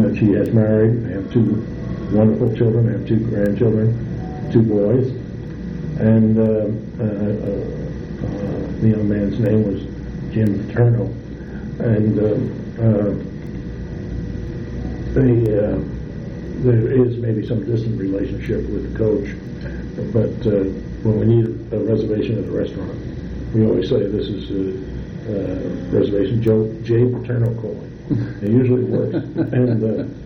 She has married. They have two wonderful children. They have two grandchildren, two boys. And the young man's name was Jim Paterno. And there is maybe some distant relationship with the coach, but when we need a reservation at a restaurant, we always say this is reservation J. Paterno calling. It usually works. And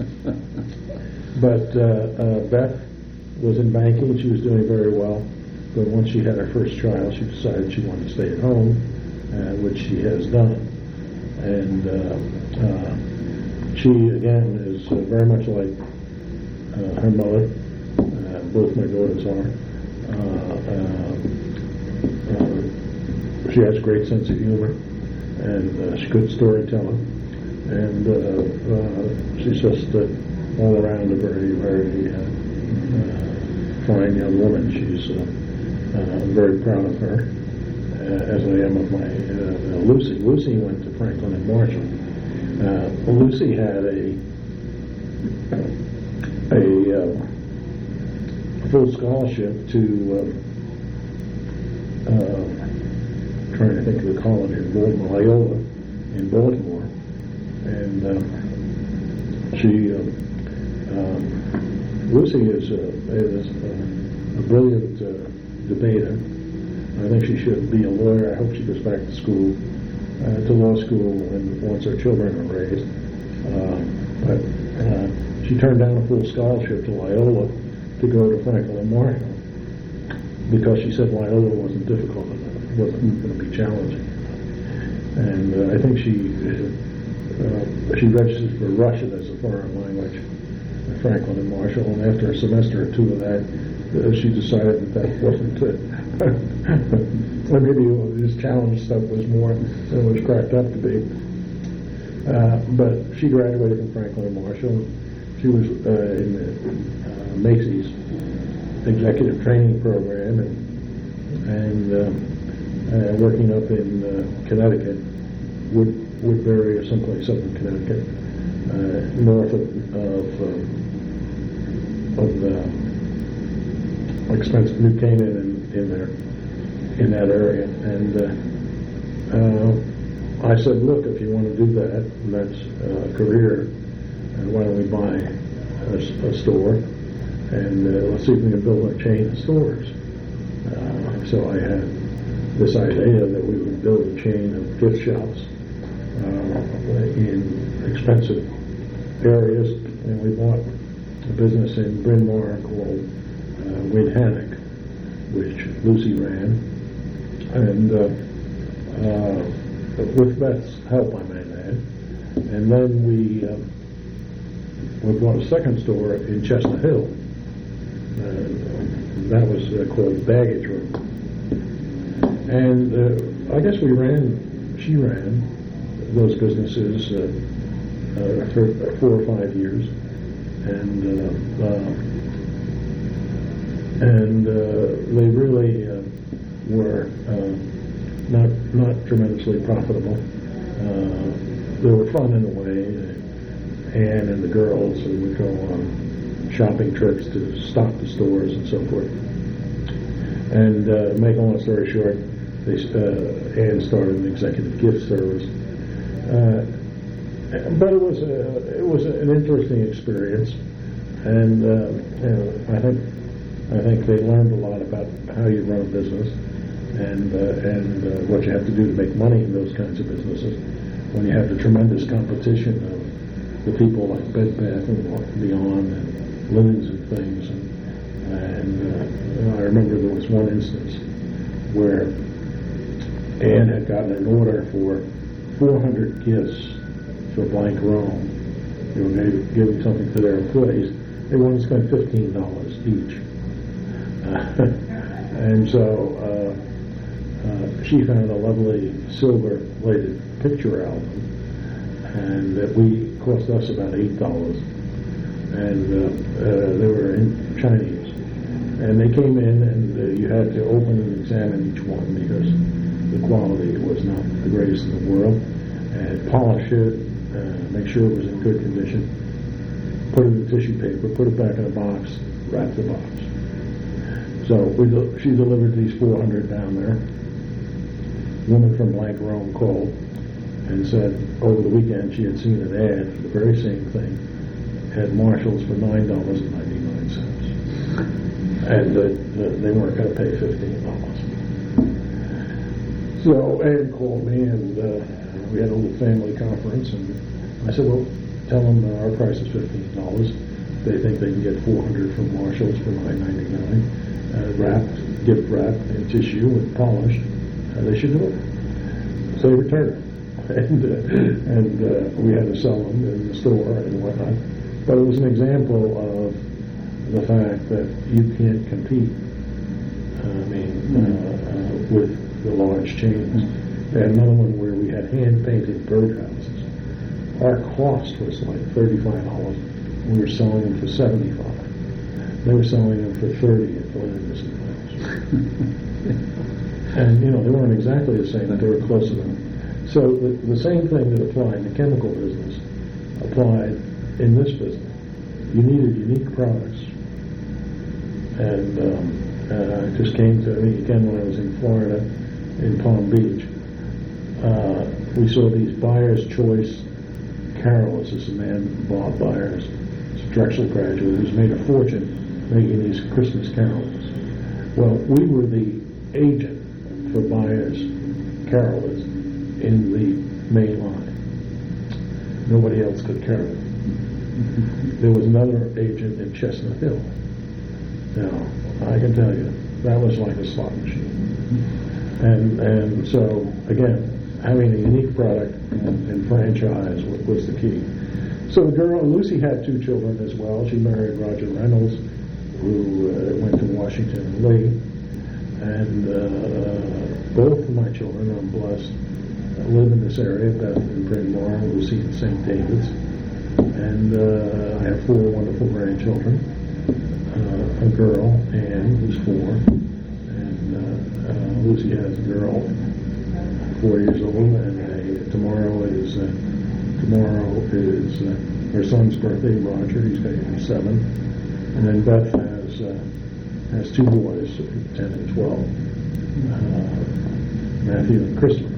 but Beth was in banking. She was doing very well, but once she had her first child, she decided she wanted to stay at home, which she has done. And she again is very much like her mother. Both my daughters are. She has a great sense of humor, and she's a good storyteller, and she's just all around a very, very fine young woman. She's I'm very proud of her, as I am of my Lucy. Lucy went to Franklin and Marshall. Lucy had a full scholarship to trying to think of the college in Baltimore, Loyola in Baltimore, and Lucy is a brilliant debater. I think she should be a lawyer. I hope she goes back to school, to law school, and once her children are raised. But she turned down a full scholarship to Loyola to go to Franklin and Marshall because she said Loyola wasn't difficult enough, wasn't going to be challenging. And I think she registered for Russian as a foreign language at Franklin and Marshall, and after a semester or two of that, she decided that wasn't maybe this challenge stuff was more than it was cracked up to be. But she graduated from Franklin and Marshall. She was in Macy's executive training program and working up in Connecticut, Woodbury or someplace up in Connecticut, north of the expensive New Canaan in that area. And I said, look, if you want to do that, that's a career, and why don't we buy a store, and let's see if we can build a chain of stores. So I had this idea that we would build a chain of gift shops in expensive areas, and we bought a business in Bryn Mawr called Winhannock, which Lucy ran, and with Beth's help, I might add. And then we bought a second store in Chestnut Hill. That was called the Baggage Room. And I guess she ran those businesses for 4 or 5 years, and they really were not tremendously profitable. They were fun in a way. Anne and the girls would go on shopping trips to stock the stores and so forth. And make a long story short, Anne started an executive gift service. But it was an interesting experience, and I think they learned a lot about how you run a business and what you have to do to make money in those kinds of businesses when you have the tremendous competition of the people like Bed Bath and Beyond and Linens and things. And I remember there was one instance where Anne had gotten an order for 400 gifts for Blank Rome. They were giving something to their employees. They wanted to spend $15 each. And so she found a lovely silver-plated picture album, and that cost us about $8. And they were in Chinese. And they came in, and you had to open and examine each one because the quality was not the greatest in the world, and polish it, make sure it was in good condition. put it in tissue paper, put it back in a box, wrap the box. So she delivered these 400 down there. A woman from Blank Rome called and said over the weekend she had seen an ad for the very same thing at Marshall's for $9.99. And they weren't going to pay $15. So Ed called me, and we had a little family conference, and I said, well, tell them that our price is $15. They think they can get 400 from Marshall's for $9.99, wrapped, gift wrapped in tissue and polished. They should do it. So they returned it. And we had to sell them in the store and whatnot. But it was an example of the fact that you can't compete, with the large chains. We had another one where we had hand-painted birdhouses. Our cost was like $35. We were selling them for $75. They were selling them for $30 at Flanders and Wells. And, they weren't exactly the same, but they were close enough. So the same thing that applied in the chemical business applied in this business. You needed unique products. And it just came to me again when I was in Florida, in Palm Beach. We saw these Buyer's Choice carols. This is a man, Bob Byers, he's a Drexel graduate who's made a fortune making these Christmas carols. Well, we were the agent for Byers carolers in the main line. Nobody else could carol. There was another agent in Chestnut Hill. Now, I can tell you, that was like a slot machine. And so, again, having a unique product and franchise was the key. So the girl, Lucy, had 2 children as well. She married Roger Reynolds, who went to Washington and Lee. And both of my children, I'm blessed, live in this area, Beth in Bryn Mawr, Lucy in St. David's. And I have 4 wonderful grandchildren. A girl, Anne, who's 4, and Lucy has a girl, 4 years old, and tomorrow is her son's birthday, Roger. He's going to be 7, and then Beth has 2 boys, 10 and 12, Matthew and Christopher.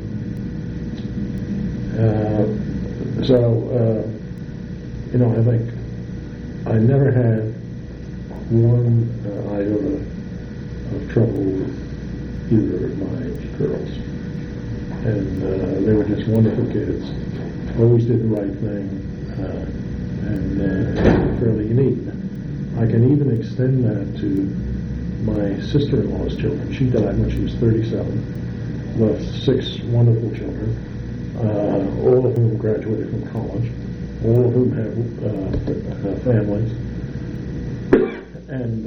I think I never had one iota of trouble with either of my girls. And they were just wonderful kids. Always did the right thing, and fairly unique. I can even extend that to my sister-in-law's children. She died when she was 37, left 6 wonderful children, all of whom graduated from college, all of whom have families. And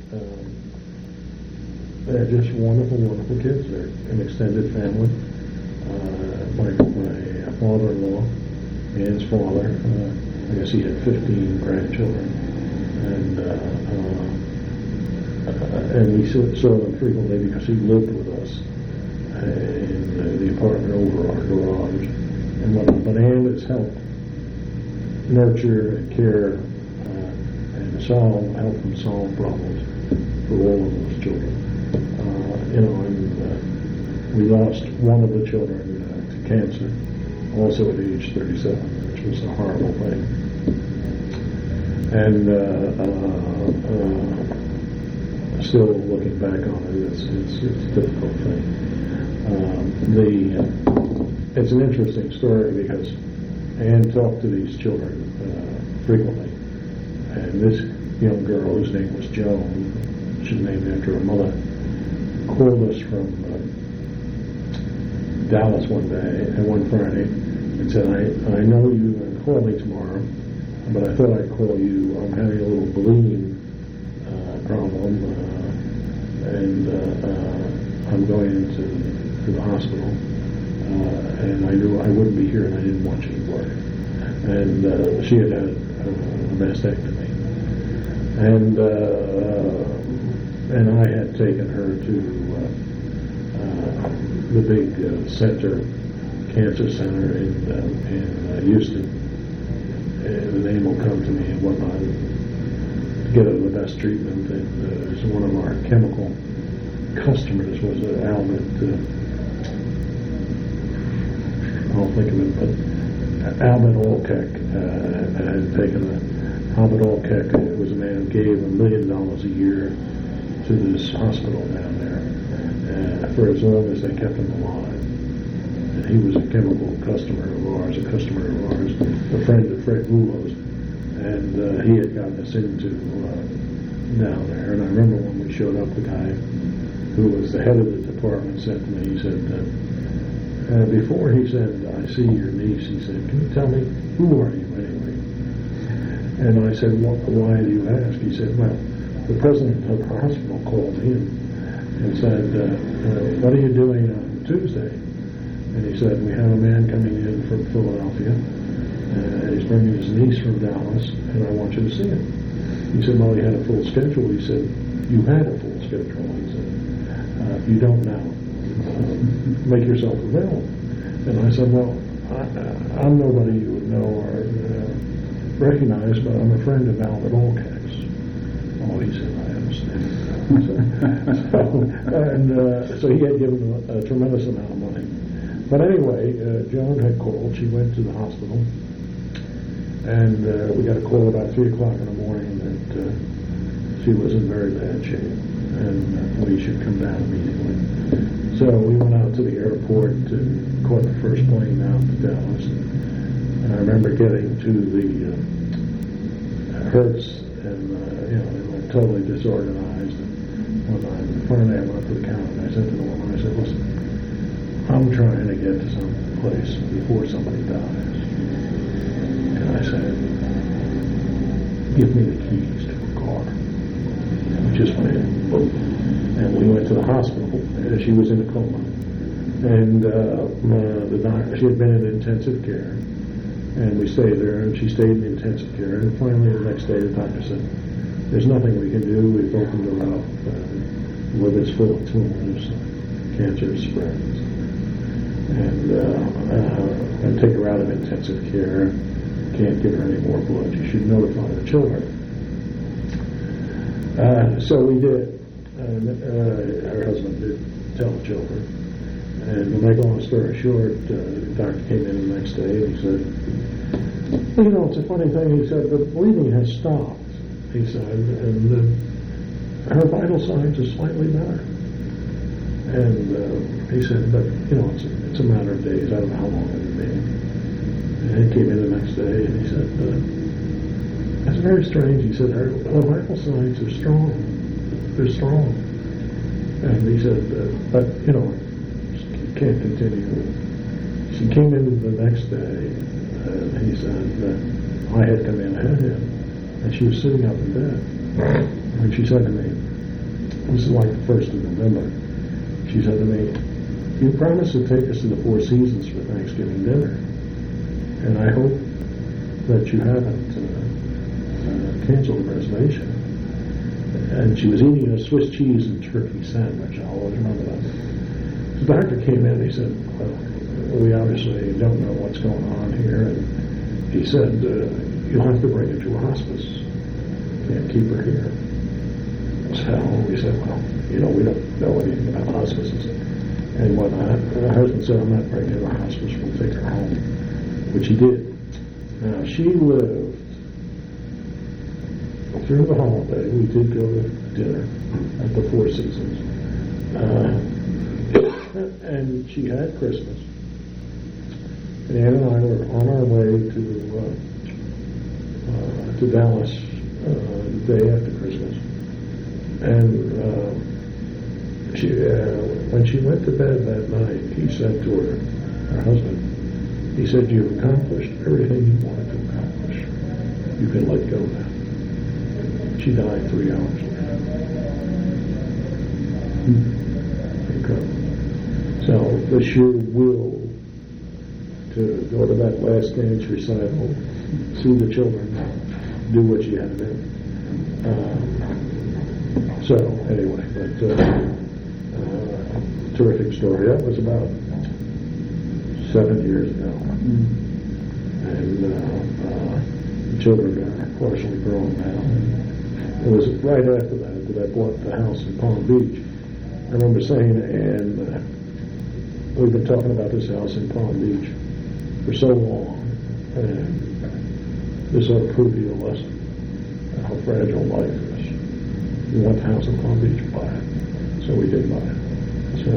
they're just wonderful, wonderful kids. They're an extended family. My father-in-law, Anne's father, I guess he had 15 grandchildren, and we saw them frequently because he lived with us in the apartment over our garage and whatnot. But Anne has helped nurture and care and help them solve problems for all of those children. And we lost one of the children to cancer, also at age 37, which was a horrible thing. And still looking back on it, it's a difficult thing. It's an interesting story because Anne talked to these children frequently. And this young girl, whose name was Joan, she's named after her mother, called us from Dallas one Friday, and said, I know you're going to call me tomorrow, but I thought I'd call you. I'm having a little bleeding problem, and I'm going to the hospital, and I knew I wouldn't be here, and I didn't want you to work. And she had a mastectomy. And I had taken her to the big cancer center in Houston. The name will come to me in 1 to get the best treatment. And so one of our chemical customers was Albert. I'll think of it, but Albert Olkek had taken Albert Olkek was a man who gave $1 million a year to this hospital down there for as long as they kept him alive. And he was a chemical customer of ours, a friend of Fred Rouleau's, and he had gotten us into down there. And I remember when we showed up, the guy who was the head of the department said to me, he said, before he said, I see your niece, he said, can you tell me, who are you anyway? And I said, why do you ask? He said, well, the president of the hospital called me and said, what are you doing on Tuesday? And he said, we have a man coming in from Philadelphia. He's bringing his niece from Dallas, and I want you to see him. He said, well, he had a full schedule. He said, you had a full schedule. He said, you don't now. Make yourself available. And I said, well, I'm nobody you would know or recognize, but I'm a friend of Albert Olkek's. Oh, he said, I understand. So he had given a tremendous amount of money. But anyway, Joan had called. She went to the hospital, and we got a call about 3 o'clock in the morning that she was in very bad shape, and we should come down immediately. So we went out to the airport, caught the first plane out to Dallas. And I remember getting to the Hertz, and they were totally disorganized. And when finally I went up to the counter, and I said to the woman, I said, listen, I'm trying to get to some place before somebody dies. And I said, give me the keys to a car. And we just went in, boom. And we went to the hospital. She was in a coma. And the doctor, she had been in intensive care. And we stayed there, and she stayed in intensive care. And finally, the next day, the doctor said, there's nothing we can do. We've opened her up. The liver's full of tumors. Cancer spreads. And take her out of intensive care. Can't give her any more blood. You should notify the children. So we did. And her husband did tell the children. And to make a long story short, the doctor came in the next day and he said, it's a funny thing. He said, the bleeding has stopped. He said, and her vital signs are slightly better. And he said, but, it's a matter of days. I don't know how long it'll be. And he came in the next day and he said, that's very strange. He said, her vital signs are strong. They're strong. And he said, but, she can't continue. She came in the next day, and he said, I had come in ahead of him, and she was sitting up in bed. And she said to me, this is like the 1st of November, she said to me, you promised to take us to the Four Seasons for Thanksgiving dinner, and I hope that you haven't canceled the reservation. And she was eating a Swiss cheese and turkey sandwich. I'll always remember that. The doctor came in and he said, well, we obviously don't know what's going on here. And he said, you'll have to bring her to a hospice. Can't keep her here. So we said, well, we don't know anything about hospices. And whatnot. And her husband said, I'm not bringing her to a hospice. We'll take her home. Which he did. Now, she lived through the holiday. We did go to dinner at the Four Seasons. And she had Christmas. And Ann and I were on our way to Dallas the day after Christmas. And when she went to bed that night, he said to her husband, he said, you've accomplished everything you wanted to accomplish. You can let go now. She died 3 hours later. Incredible. So the sheer will to go to that last dance recital, see the children, do what she had to do. So anyway, but terrific story. That was about 7 years ago. And The children are partially grown now. It was right after that I bought the house in Palm Beach. I remember saying, and we've been talking about this house in Palm Beach for so long, and this ought to prove you a lesson how fragile life is. You want the house in Palm Beach, buy it. So we did buy it. So,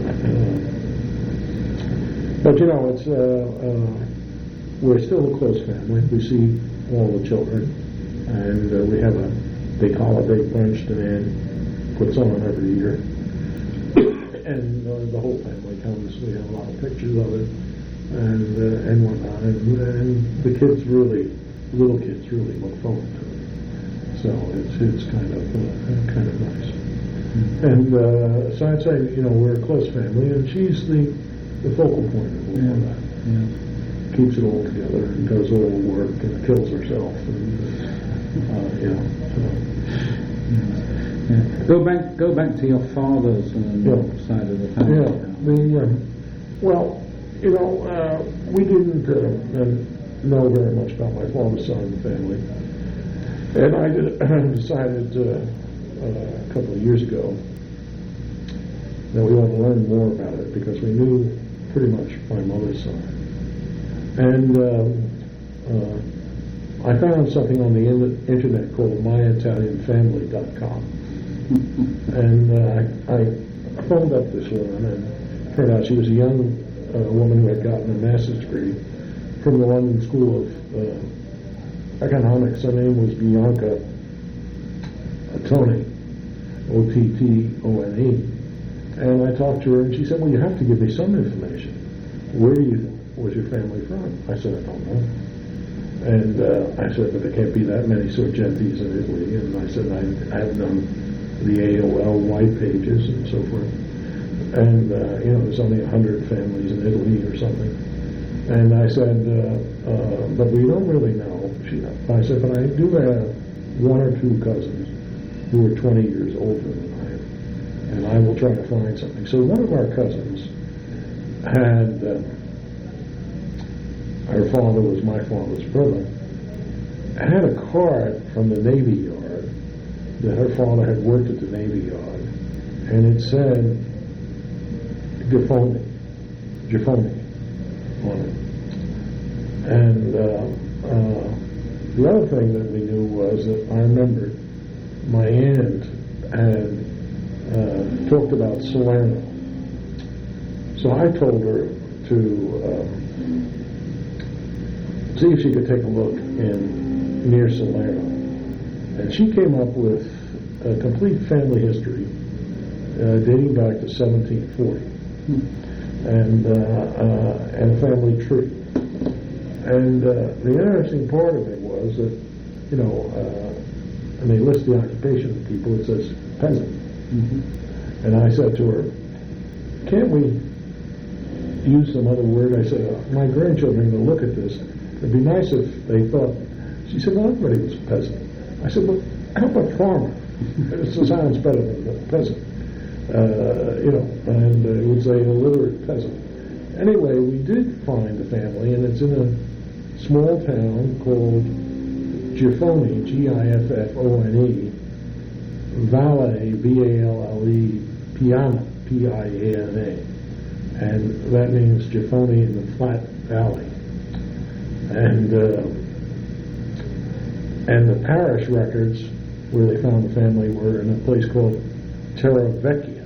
but it's we're still a close family. We see all the children, and we have a big holiday brunch that Ann puts on every year, and the whole family comes. We have a lot of pictures of it, and whatnot, and the kids little kids really look forward to it. So it's kind of nice. And so I'd say we're a close family, and she's the focal point of all of that. Yeah. Keeps it all together and does all the work and kills herself. And, Go back to your father's side of the family. Yeah. We didn't know very much about my father's side of the family, and I decided a couple of years ago that we wanted to learn more about it because we knew pretty much my mother's side. And I found something on the internet called myitalianfamily.com. And I phoned up this woman, and it turned out she was a young woman who had gotten a master's degree from the London School of Economics. Her name was Bianca Ottone, Ottone. And I talked to her, and she said, well, you have to give me some information. Where was your family from? I said, I don't know. And I said, but there can't be that many Sorgentis in Italy. And I said, I have done the AOL white pages and so forth. And, there's only 100 families in Italy or something. And I said, but we don't really know. I said, but I do have one or two cousins who are 20 years older than I am. And I will try to find something. So one of our cousins had, her father was my father's brother, had a card from the Navy Yard that her father had worked at the Navy Yard, and it said Giffoni on it. And the other thing that we knew was that I remembered my aunt had talked about Salerno. So I told her to see if she could take a look near Salerno. And she came up with a complete family history dating back to 1740 and a family tree. And the interesting part of it was that, and they list the occupation of people, it says peasant. Mm-hmm. And I said to her, can't we use some other word? I said, my grandchildren are going to look at this. It'd be nice if they thought. She said, well, everybody was a peasant. I said, well, how about farmer? It sounds better than peasant. And it would say illiterate peasant. Anyway, we did find the family, and it's in a small town called Giffoni, Giffone, Valle, Valle, Piana, Piana, and that means Giffoni in the flat valley. And the parish records where they found the family were in a place called Terravecchia,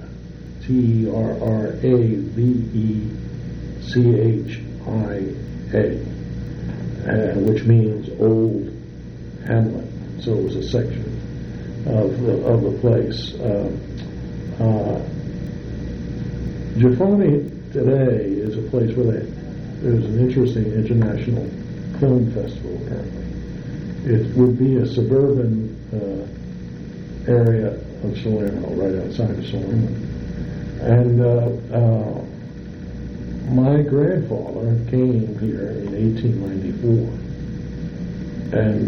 Terravechia, which means old hamlet. So it was a section of the place. Giffoni today is a place where there's an interesting international film festival apparently. It would be a suburban area of Salerno, right outside of Salerno. And my grandfather came here in 1894, and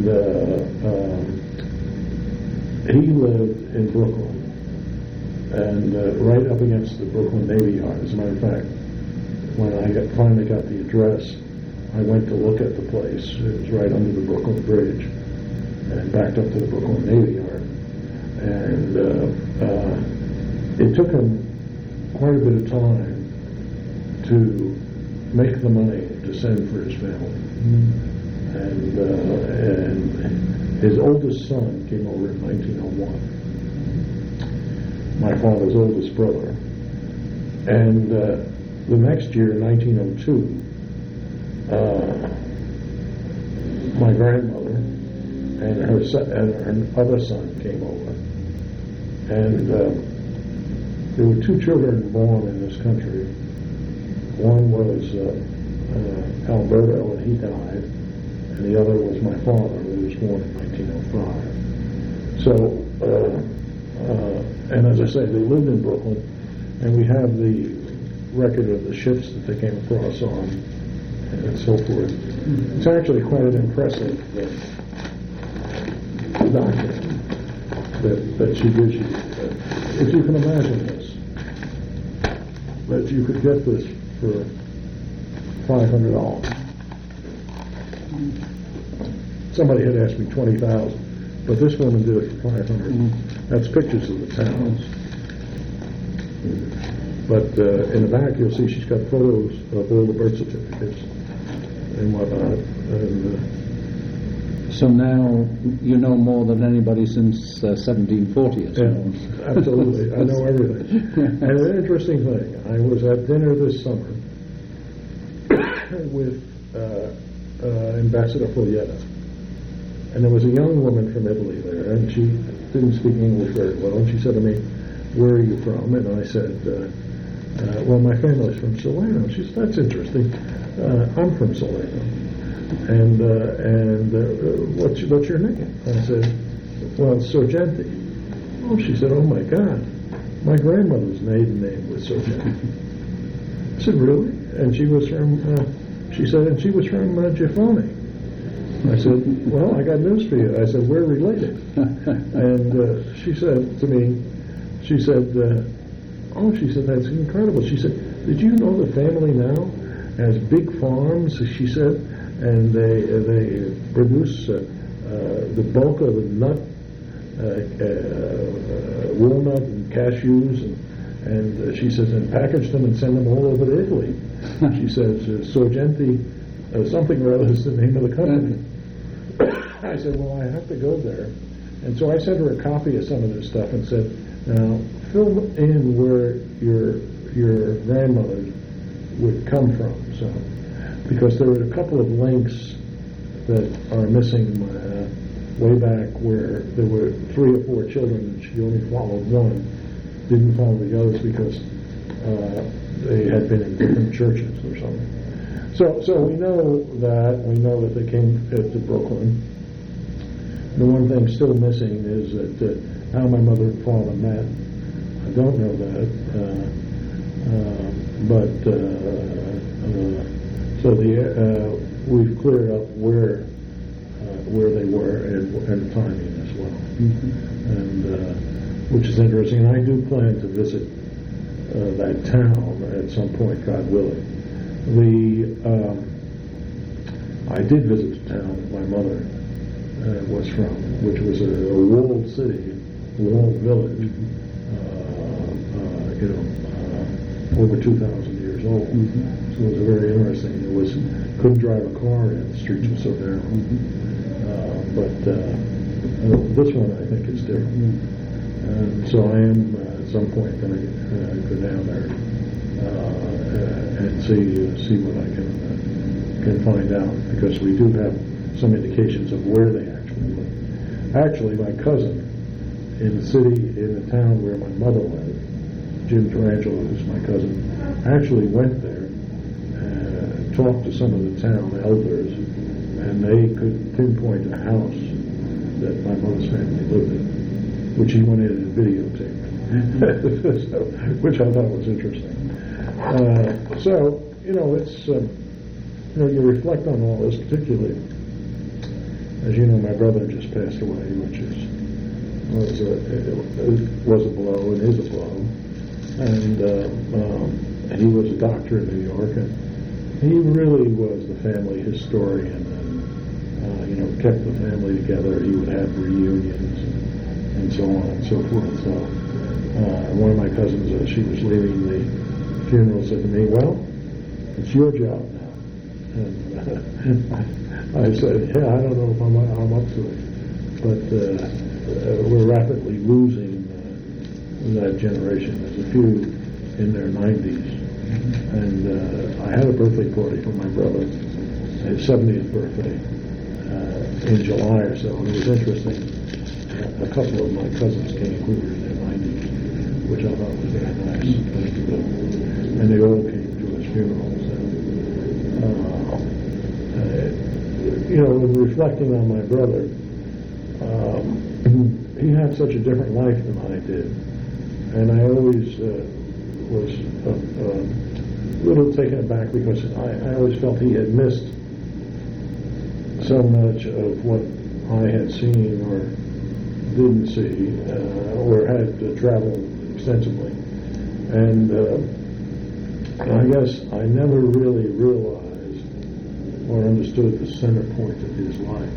he lived in Brooklyn, and right up against the Brooklyn Navy Yard. As a matter of fact, when I finally got the address, I went to look at the place. It was right under the Brooklyn Bridge, and backed up to the Brooklyn Navy Yard. And it took him quite a bit of time to make the money to send for his family. And his oldest son came over in 1901, my father's oldest brother. And the next year, in 1902, my grandmother and her other son came over. And there were two children born in this country. One was Alberto, and he died, and the other was my father, who was born in 1905. So, and as I say, they lived in Brooklyn, and we have the record of the ships that they came across on, and so forth. It's actually quite an impressive document that she gives you. If you can imagine this, that you could get this for $500. Somebody had asked me $20,000, but this woman did it for $500. That's pictures of the towns. But in the back, you'll see she's got photos of all the birth certificates and whatnot. And, so now you know more than anybody since 1740 or so. Yeah, absolutely. I know everything. And an interesting thing, I was at dinner this summer with Ambassador Foglietta. And there was a young woman from Italy there, and she didn't speak English very well. And she said to me, "Where are you from?" And I said, "Well, my family's from Salerno." She said, "That's interesting. I'm from Salerno." And what's your name? I said, "Well, Sorgenti." Oh, she said, "Oh my God, my grandmother's maiden name was Sorgenti." I said, "Really?" And she was from, she said, and she was from Giffoni. I said, "Well, I got news for you." I said, "We're related." And she said to me, she said, "Oh," she said, "that's incredible." She said, "Did you know the family now has big farms?" She said, and they produce the bulk of the nut, walnut and cashews, and she says, and package them and send them all over to Italy. She says, Sorgenti, something or other is the name of the company. I said, "Well, I have to go there." And so I sent her a copy of some of this stuff and said, "Now, fill in where your grandmother would come from." So, because there were a couple of links that are missing way back where there were 3 or 4 children and she only followed one, didn't follow the others because they had been in different churches or something. So we know that they came to Brooklyn. The one thing still missing is that how my mother and father met. I don't know that, so we've cleared up where they were and the timing as well, and which is interesting. And I do plan to visit that town at some point, God willing. I did visit the town that my mother was from, which was a walled city, walled village, over 2,000 years old. So it was very interesting. Couldn't drive a car in, the streets were so narrow. But this one I think is different. And so I am at some point going to go down there and see what I can find out, because we do have some indications of where they actually live. Actually, my cousin in the town where my mother lived, Jim Tarangelo, who's my cousin, actually went there and talked to some of the town elders, and they could pinpoint a house that my mother's family lived in, which he went in and videotaped, which I thought was interesting. So, it's, you reflect on all this, particularly, as you know, my brother just passed away, which was a blow and is a blow. And he was a doctor in New York, and he really was the family historian, and kept the family together. He would have reunions and so on and so forth. So one of my cousins, as she was leaving the funeral, said to me, "Well, it's your job now." And I said, "Yeah, I don't know if I'm up to it." But we're rapidly losing that generation. There's a few in their 90s. And I had a birthday party for my brother, his 70th birthday, in July or so. And it was interesting. A couple of my cousins came who were in their 90s, which I thought was very nice. And they all came to his funeral. In reflecting on my brother, he had such a different life than I did. And I always was a little taken aback because I always felt he had missed so much of what I had seen or didn't see, or had traveled extensively. And I guess I never really realized or understood the center point of his life.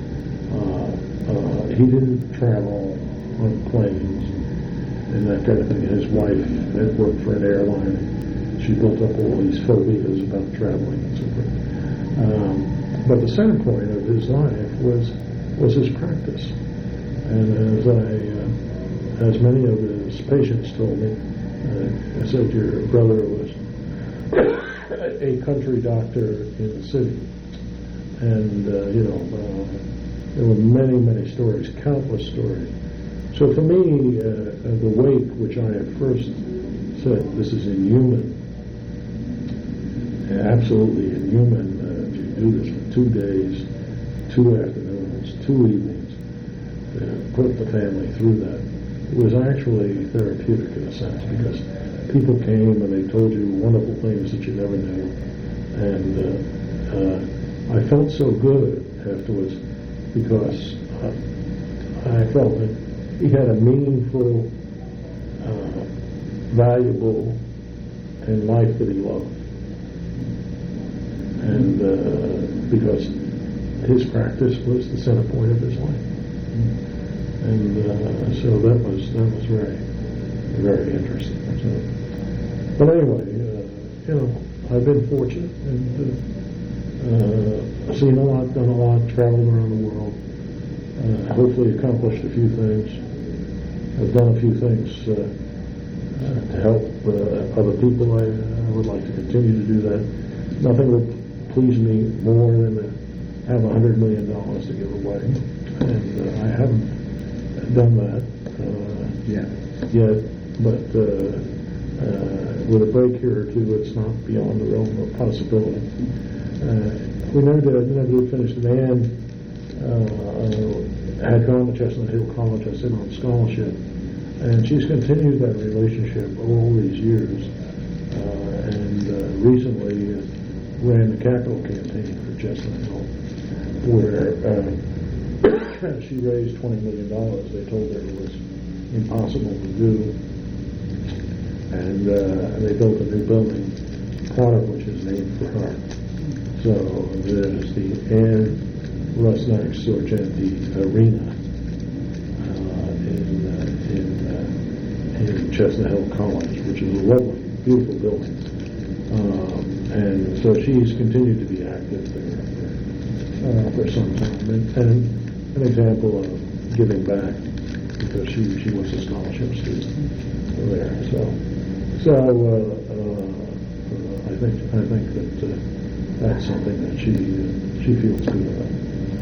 He didn't travel on planes and that kind of thing. His wife had worked for an airline. She built up all these phobias about traveling and so forth. But the center point of his life was his practice. And as many of his patients told me, I said, your brother was a country doctor in the city. And, there were many, many stories, countless stories. So for me, the wake, which I at first said, this is inhuman, absolutely inhuman, to do this for 2 days, 2 afternoons, 2 evenings, put the family through that. It was actually therapeutic in a sense, because people came and they told you wonderful things that you never knew. And I felt so good afterwards, because I felt that he had a meaningful, valuable, and life that he loved. And because his practice was the center point of his life. And so that was very, very interesting. So, but anyway, I've been fortunate and seen a lot, done a lot, traveled around the world, hopefully accomplished a few things. I've done a few things to help other people. I would like to continue to do that. Nothing would please me more than to have $100 million to give away, and I haven't done that yet. But with a break here or two, it's not beyond the realm of possibility. We never did finish. The man had gone to Chestnut Hill College. I sit on scholarship, and she's continued that relationship all these years. And recently ran the capital campaign for Chestnut Hill, where she raised $20 million. They told her it was impossible to do, and they built a new building, part of which is named for her. So there's the Anne Rusnak Sorgenti Arena in Chestnut Hill College, which is a lovely, beautiful building. And so she's continued to be active there for some time, and an example of giving back, because she was a scholarship student there. So I think that that's something that she feels good about.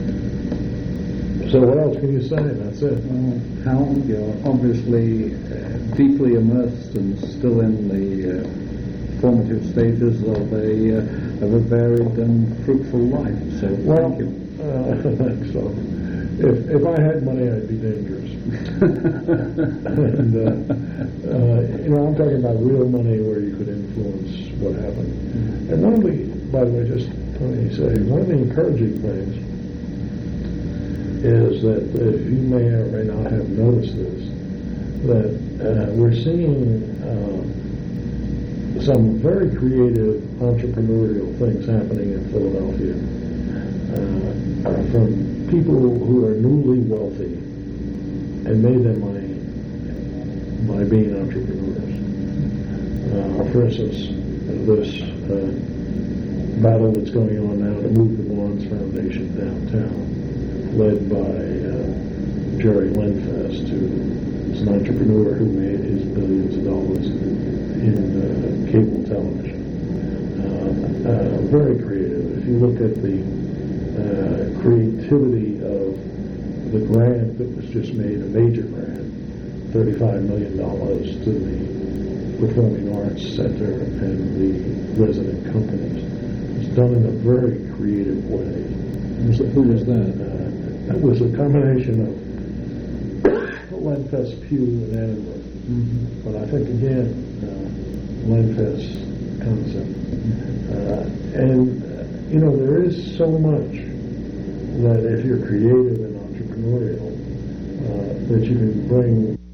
So what else can you say? That's it. Well, Hal, you're obviously deeply immersed and still in the formative stages of a varied and fruitful life. So thank you. Thanks. So, if I had money, I'd be dangerous. And I'm talking about real money where you could influence what happened. And one of the, by the way, just let me say, one of the encouraging things is that you may or may not have noticed this, that we're seeing some very creative entrepreneurial things happening in Philadelphia from people who are newly wealthy and made their money by being entrepreneurs. For instance, this battle that's going on now to move the Barnes Foundation downtown, led by Jerry Lenfest, who is an entrepreneur who made his billions of dollars in cable television. Very creative. If you look at the creativity of the grant that was just made, a major grant, $35 million to the Performing Arts Center and the resident companies. It's done in a very creative way. Who was that? That was a combination of Lenfest, Pew, and Edinburgh. Mm-hmm. But I think, again, Lenfest concept. There is so much that if you're creative and entrepreneurial, that you can bring